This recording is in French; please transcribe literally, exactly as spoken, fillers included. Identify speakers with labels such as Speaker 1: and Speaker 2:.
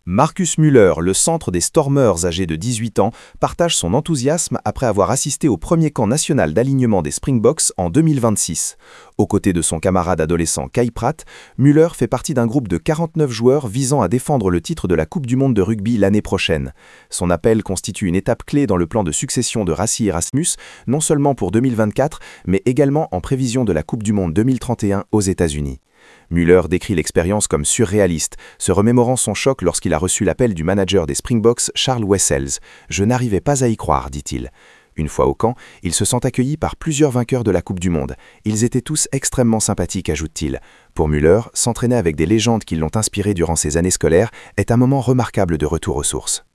Speaker 1: Marcus Müller, le centre des Stormers âgé de dix-huit ans, partage son enthousiasme après avoir assisté au premier camp national d'alignement des Springboks en deux mille vingt-six. Aux côtés de son camarade adolescent Kai Pratt, Müller fait partie d'un groupe de quarante-neuf joueurs visant à défendre le titre de la Coupe du monde de rugby l'année prochaine. Son appel constitue une étape clé dans le plan de succession de Rassie Erasmus, non seulement pour deux mille vingt-quatre, mais également en prévision de la Coupe du monde deux mille trente et un aux États-Unis. Müller décrit l'expérience comme surréaliste, se remémorant son choc lorsqu'il a reçu l'appel du manager des Springboks, Charles Wessels. « Je n'arrivais pas à y croire », dit-il. Une fois au camp, il se sent accueilli par plusieurs vainqueurs de la Coupe du monde. Ils étaient tous extrêmement sympathiques, ajoute-t-il. Pour Müller, s'entraîner avec des légendes qui l'ont inspiré durant ses années scolaires est un moment remarquable de retour aux sources.